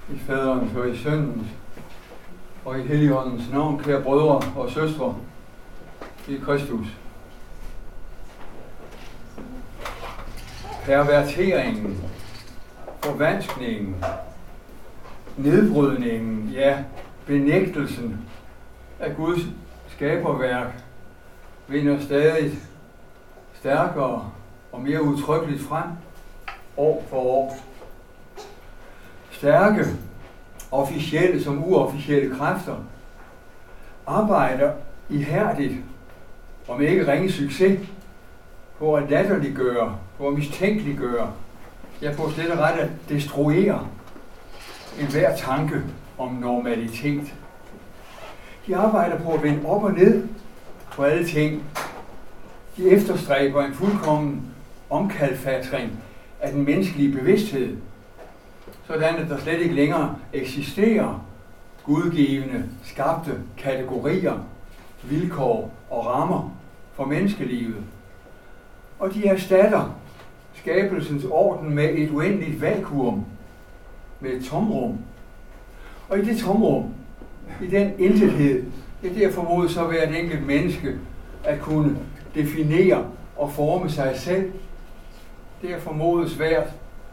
I faderens og i søndens og i Helligåndens navn, kære brødre og søstre i Kristus. Perverteringen, forvanskningen, nedbrydningen, ja, benægtelsen af Guds skaberværk vinder stadig stærkere og mere udtrykkeligt frem år for år. Stærke, officielle som uofficielle kræfter arbejder ihærdigt og med ikke ringe succes på at latterliggøre, på at mistænkeliggøre, ja på slet og ret at destruere enhver tanke om normalitet. De arbejder på at vende op og ned på alle ting. De efterstræber en fuldkommen omkalfatring af den menneskelige bevidsthed, sådan at der slet ikke længere eksisterer gudgivende, skabte kategorier, vilkår og rammer for menneskelivet. Og de erstatter skabelsens orden med et uendeligt vakuum, med et tomrum. Og i det tomrum, i den intethed, det er formodet så hvert enkelt menneske at kunne definere og forme sig selv. Det er formodet svært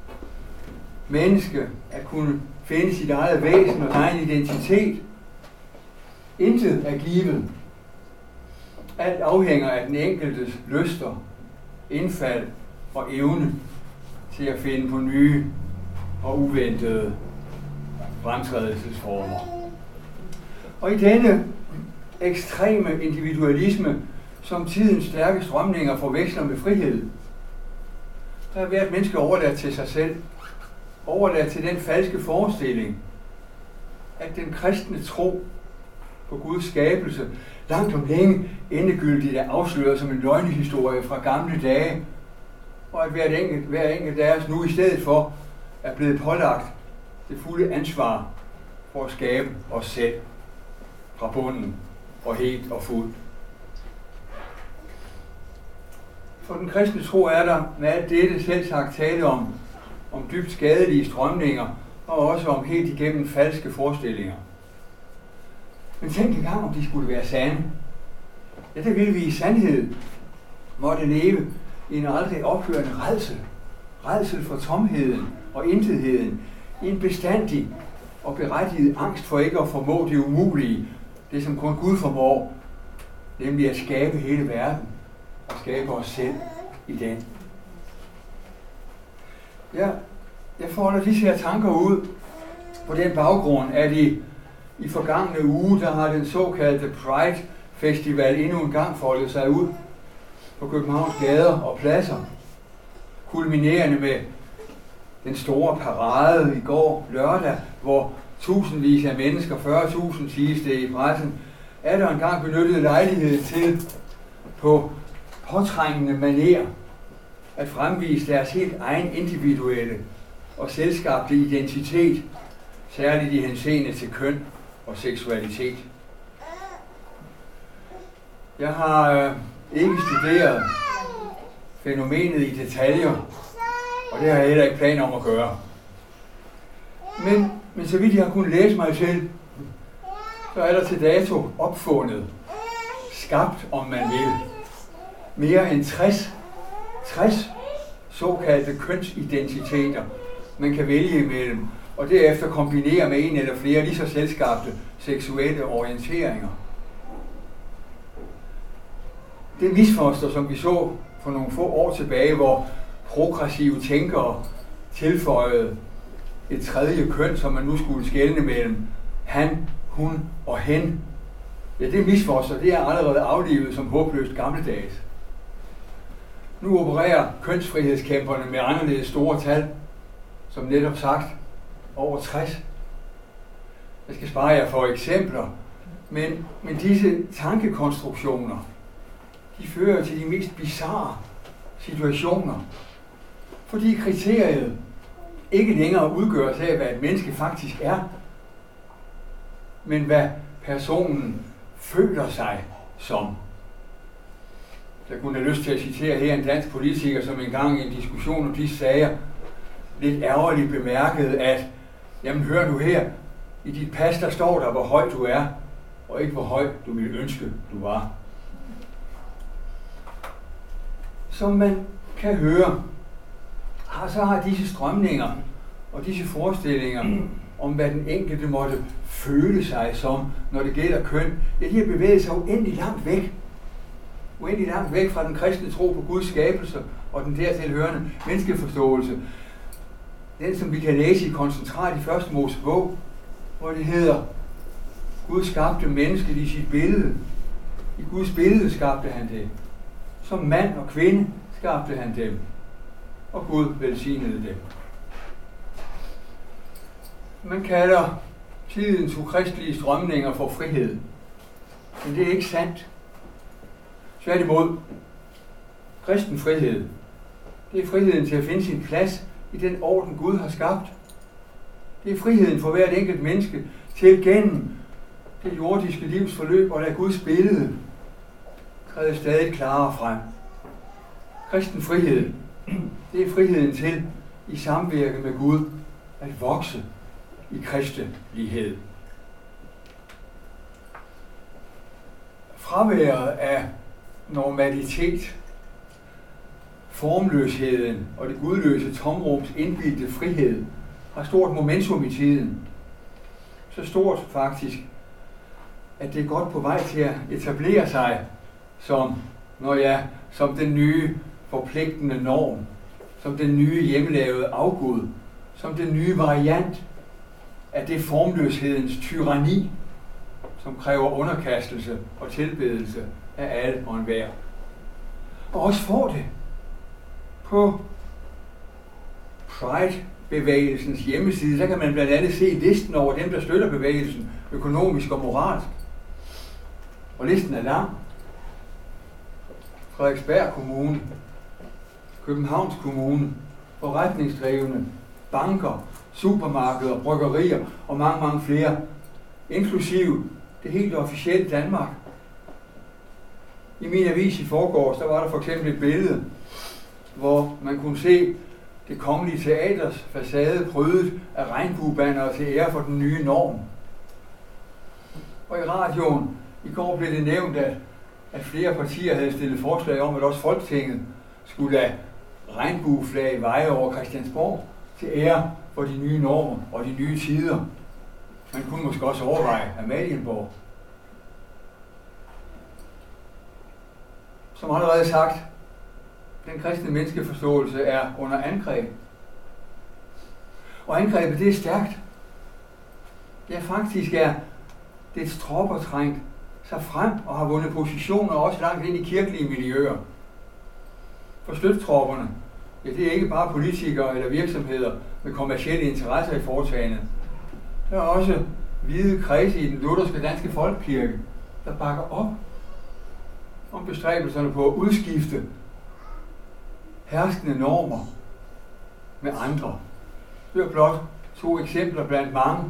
menneske at kunne finde sit eget væsen og egen identitet. Intet er givet. Alt afhænger af den enkeltes lyster, indfald og evne til at finde på nye og uventede fremtrædelsesformer. Og i denne ekstreme individualisme, som tidens stærke strømninger forveksler med frihed, der er hvert menneske overladt til sig selv, overladt til den falske forestilling, at den kristne tro på Guds skabelse langt om længe endegyldigt er afsløret som en løgnehistorie fra gamle dage, og at hver enkelt af os nu i stedet for er blevet pålagt det fulde ansvar for at skabe os selv fra bunden og helt og fuldt. For den kristne tro er der med alt dette selvsagt tale om dybt skadelige strømninger og også om helt igennem falske forestillinger. Men tænk engang, om de skulle være sande. Ja, der ville vi i sandhed måtte leve i en aldrig ophørende rædsel. Rædsel for tomheden og intetheden. I en bestandig og berettiget angst for ikke at formå det umulige. Det som kun Gud formår. Nemlig at skabe hele verden og skabe os selv i den. Ja, jeg folder disse her tanker ud på den baggrund, at i forgangne uge, der har den såkaldte Pride Festival endnu en gang foldet sig ud på Københavns gader og pladser, kulminerende med den store parade i går lørdag, hvor tusindvis af mennesker, 40.000 siges det i pressen, er der engang benyttet lejlighed til på påtrængende manér at fremvise deres helt egen individuelle og selvskabte identitet, særligt i henseende til køn og seksualitet. Jeg har ikke studeret fænomenet i detaljer, og det har jeg heller ikke planer om at gøre. Men så vidt jeg har kunnet læse mig til, så er der til dato opfundet, skabt om man vil, mere end 60 såkaldte kønsidentiteter, man kan vælge imellem, og derefter kombinere med en eller flere lige så selvskabte seksuelle orienteringer. Det misfoster, som vi så for nogle få år tilbage, hvor progressive tænkere tilføjede et tredje køn, som man nu skulle skelne mellem han, hun og hen. Ja, det misfoster, det er allerede aflivet som håbløst gammeldags. Nu opererer kønsfrihedskæmperne med anderledes store tal, som netop sagt, over 60. Jeg skal spare jer for eksempler, men disse tankekonstruktioner, de fører til de mest bizarre situationer, fordi kriteriet ikke længere udgøres af, hvad et menneske faktisk er, men hvad personen føler sig som. Jeg kunne have lyst til at citere her en dansk politiker, som engang i en diskussion om disse sager lidt ærgerligt bemærkede, at Jamen hør nu her, i dit pas der står der, hvor høj du er, og ikke hvor høj du ville ønske, du var. Som man kan høre, så har disse strømninger og disse forestillinger om, hvad den enkelte måtte føle sig som, når det gælder køn, ja, de har bevæget sig uendelig langt væk. Uendelig langt væk fra den kristne tro på Guds skabelse og den dertilhørende menneskeforståelse. Den, som vi kan læse i koncentrat i første Mosebog, hvor det hedder, Gud skabte mennesket i sit billede. I Guds billede skabte han det. Som mand og kvinde skabte han dem. Og Gud velsignede dem. Man kalder tidens ukristelige strømninger for frihed. Men det er ikke sandt. Tværtimod, kristen frihed, det er friheden til at finde sin plads i den orden, Gud har skabt. Det er friheden for hvert enkelt menneske til gennem det jordiske livs forløb og lade Guds billede træde stadig klarere frem. Kristen frihed, det er friheden til i samvirke med Gud at vokse i kristelighed. Fraværet af normalitet, formløsheden og det gudløse tomrums indbildte frihed har stort momentum i tiden. Så stort faktisk, at det er godt på vej til at etablere sig som den nye forpligtende norm, som den nye hjemmelavede afgud, som den nye variant af det formløshedens tyranni, som kræver underkastelse og tilbedelse af alle og enhver. Og også får det på Pride-bevægelsens hjemmeside, så kan man blandt andet se listen over dem, der støtter bevægelsen økonomisk og moralsk. Og listen er lang. Frederiksberg Kommune, Københavns Kommune, forretningsdrivende, banker, supermarkeder, bryggerier og mange, mange flere, inklusive det helt officielle Danmark. I min avis i forgårs, der var der for eksempel et billede, hvor man kunne se Det Kongelige Teaters facade prydet af regnbuebannere til ære for den nye norm. Og i radioen i går blev det nævnt, at flere partier havde stillet forslag om, at også Folketinget skulle lade regnbueflag veje over Christiansborg til ære for de nye normer og de nye tider. Man kunne måske også overveje Amalienborg. Som allerede sagt, den kristne menneskeforståelse er under angreb. Og angrebet, det er stærkt. Ja, faktisk er dets tropper trængt sig frem og har vundet positioner også langt ind i kirkelige miljøer. For støttetropperne, ja, det er ikke bare politikere eller virksomheder med kommercielle interesser i foretagendet. Der er også hvide kredse i den lutherske danske folkekirke, der bakker op om bestræbelserne på at udskifte herskende normer med andre. Det er blot 2 eksempler blandt mange.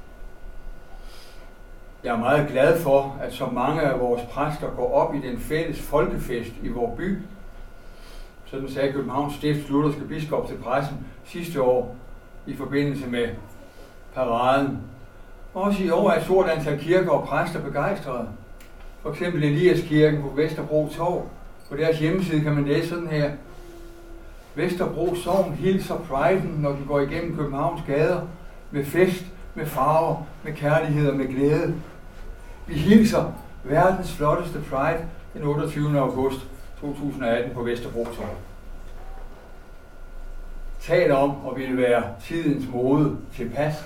Jeg er meget glad for, at så mange af vores præster går op i den fælles folkefest i vores by. Sådan sagde Københavns Stifts lutherske biskop til pressen sidste år i forbindelse med paraden. Også i år er et stort antal kirker og præster begejstrede. For eksempel Eliaskirken på Vesterbro Torv. På deres hjemmeside kan man læse sådan her: Vesterbro Sogn hilser priden, når den går igennem Københavns gader, med fest, med farver, med kærlighed og med glæde. Vi hilser verdens flotteste Pride den 28. august 2018 på Vesterbro Torv. Tal om at ville være tidens mode tilpas.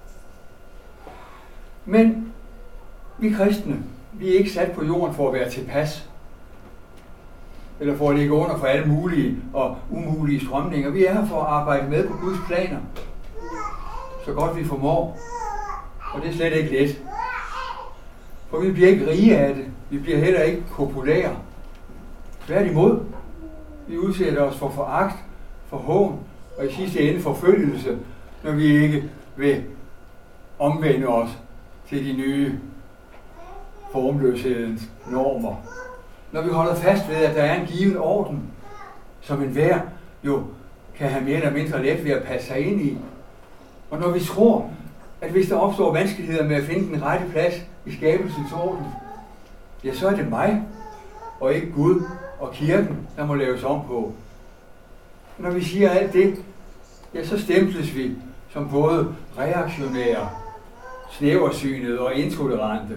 Men vi kristne, vi er ikke sat på jorden for at være tilpas, eller for at ligge under for alle mulige og umulige strømninger. Vi er her for at arbejde med på Guds planer, så godt vi formår. Og det er slet ikke let. For vi bliver ikke rige af det. Vi bliver heller ikke populære. Tværtimod, vi udsætter os for foragt, for hån og i sidste ende forfølgelse, når vi ikke vil omvende os til de nye formløshedens normer. Når vi holder fast ved, at der er en given orden, som enhver jo kan have mere eller mindre let ved at passe sig ind i, Og når vi tror, at hvis der opstår vanskeligheder med at finde den rette plads i skabelsens orden, ja, så er det mig, og ikke Gud og kirken, der må laves om på. Når vi siger alt det, ja, så stemples vi som både reaktionære, snæversynede og intolerante.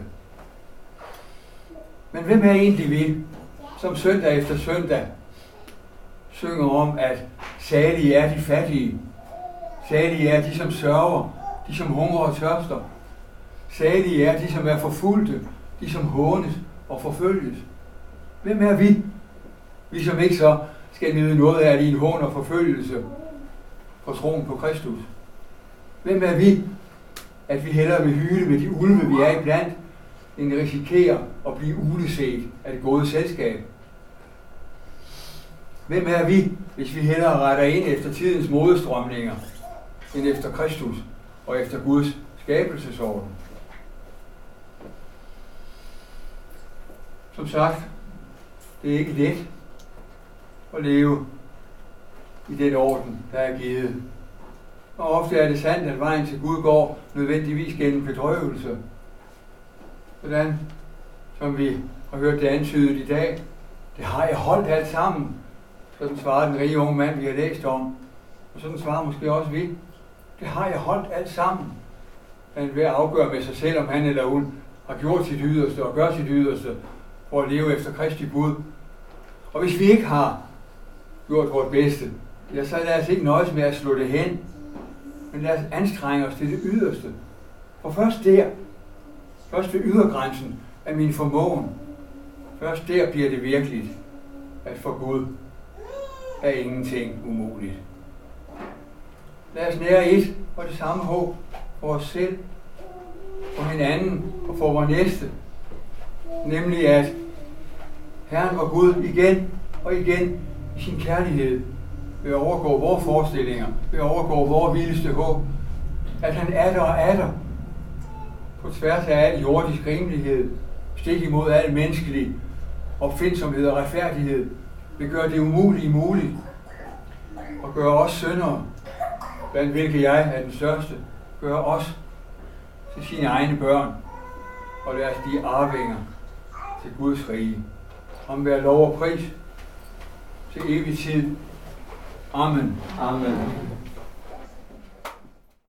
Men hvem er egentlig vi, som søndag efter søndag synger om, at salige er de fattige, salige er de, som sørger, de som hungrer og tørster, salige er de, som er forfulgte, de som hånes og forfølges. Hvem er vi? Vi som ikke så skal nyde noget af det i en hån og forfølgelse for troen på Kristus. Hvem er vi, at vi hellere vil hyle med de ulve, vi er iblandt, end risikerer at blive uleset af det gode selskab? Hvem er vi, hvis vi hellere retter ind efter tidens modestrømninger, end efter Kristus og efter Guds skabelsesorden? Som sagt, det er ikke let at leve i den orden, der er givet. Og ofte er det sandt, at vejen til Gud går nødvendigvis gennem bedrøvelse. Sådan, som vi har hørt det antydet i dag, det har jeg holdt alt sammen. Sådan svarer den rige unge mand, vi har læst om. Og sådan svarer måske også vi. Det har jeg holdt alt sammen. Han er ved at afgøre med sig selv, om han eller hun har gjort sit yderste og gør sit yderste for at leve efter Kristi bud. Og hvis vi ikke har gjort vores bedste, ja, så lad os ikke nøjes med at slå det hen, men lad os anstrenge os til det yderste. For først ved ydergrænsen af min formåen, først der bliver det virkeligt, at for Gud er ingenting umuligt. Lad os nære et og det samme håb for os selv, for hinanden og for vores næste, nemlig at Herren vor Gud igen og igen i sin kærlighed vil overgå vores forestillinger, vil overgå vores vildeste håb, at han er der og er der på tværs af al jordisk rimelighed, stik imod al menneskelig opfindsomhed og retfærdighed, vil gøre det umulige muligt og gøre os syndere, blandt hvilke jeg er den største, gøre os til sine egne børn og lad os blive arvinger til Guds rige. Om være lov og pris til evig tid. Amen. Amen.